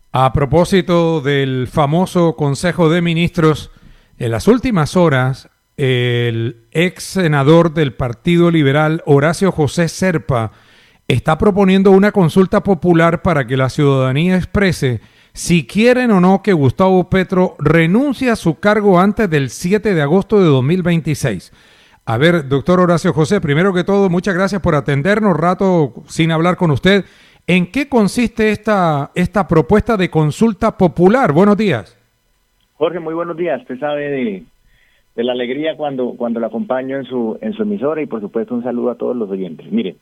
A propósito del famoso Consejo de Ministros, en las últimas horas, el ex senador del Partido Liberal, Horacio José Zerpa, está proponiendo una consulta popular para que la ciudadanía exprese si quieren o no que Gustavo Petro renuncie a su cargo antes del 7 de agosto de 2026. A ver, doctor Horacio José, primero que todo, muchas gracias por atendernos, rato sin hablar con usted. ¿En qué consiste esta propuesta de consulta popular? Buenos días. Jorge, muy buenos días. Usted sabe de la alegría cuando lo acompaño en su emisora y por supuesto un saludo a todos los oyentes. Mire,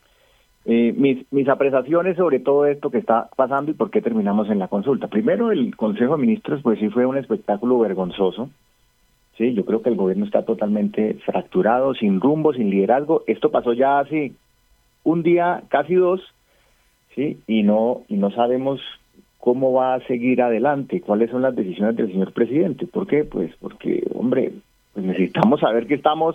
mis apreciaciones sobre todo esto que está pasando y por qué terminamos en la consulta. Primero, el Consejo de Ministros pues sí fue un espectáculo vergonzoso. Sí, yo creo que el gobierno está totalmente fracturado, sin rumbo, sin liderazgo. Esto pasó ya hace un día, casi dos, sí, y no sabemos cómo va a seguir adelante, cuáles son las decisiones del señor presidente. ¿Por qué? Pues porque, hombre, pues necesitamos saber que estamos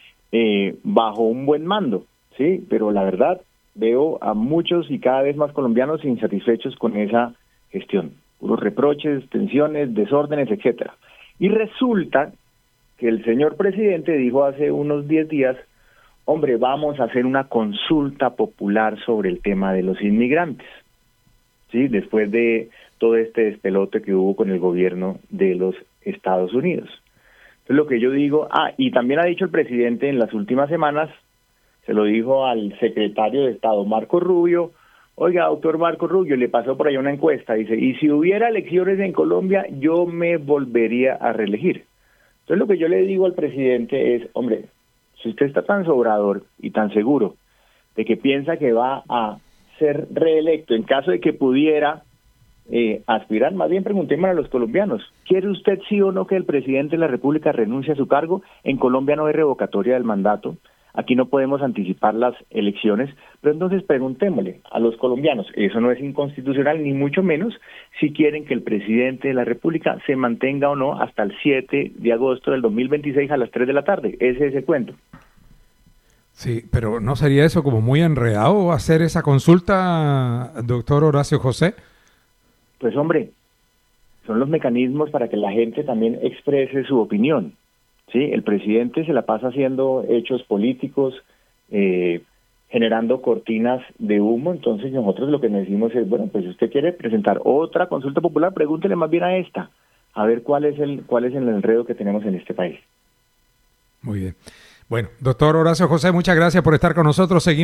bajo un buen mando, sí, pero la verdad veo a muchos y cada vez más colombianos insatisfechos con esa gestión. Puros reproches, tensiones, desórdenes, etcétera. Y resulta que el señor presidente dijo hace unos 10 días, hombre, vamos a hacer una consulta popular sobre el tema de los inmigrantes, ¿sí? Después de todo este despelote que hubo con el gobierno de los Estados Unidos. Entonces lo que yo digo, y también ha dicho el presidente en las últimas semanas, se lo dijo al secretario de Estado, Marco Rubio, oiga, doctor Marco Rubio, le pasó por ahí una encuesta, dice, y si hubiera elecciones en Colombia, yo me volvería a reelegir. Entonces lo que yo le digo al presidente es, hombre, si usted está tan sobrador y tan seguro de que piensa que va a ser reelecto en caso de que pudiera aspirar, más bien preguntémosle a los colombianos, ¿quiere usted sí o no que el presidente de la República renuncie a su cargo? En Colombia no hay revocatoria del mandato, aquí no podemos anticipar las elecciones, pero entonces preguntémosle a los colombianos, eso no es inconstitucional ni mucho menos, si quieren que el presidente de la República se mantenga o no hasta el 7 de agosto del 2026 a las 3 de la tarde, ese es el cuento. Sí, pero ¿no sería eso como muy enredado hacer esa consulta, doctor Horacio José? Pues hombre, son los mecanismos para que la gente también exprese su opinión. Sí, el presidente se la pasa haciendo hechos políticos, generando cortinas de humo, entonces nosotros lo que decimos es, bueno, pues si usted quiere presentar otra consulta popular, pregúntele más bien a esta, a ver cuál es el enredo que tenemos en este país. Muy bien. Bueno, doctor Horacio José, muchas gracias por estar con nosotros. Seguimos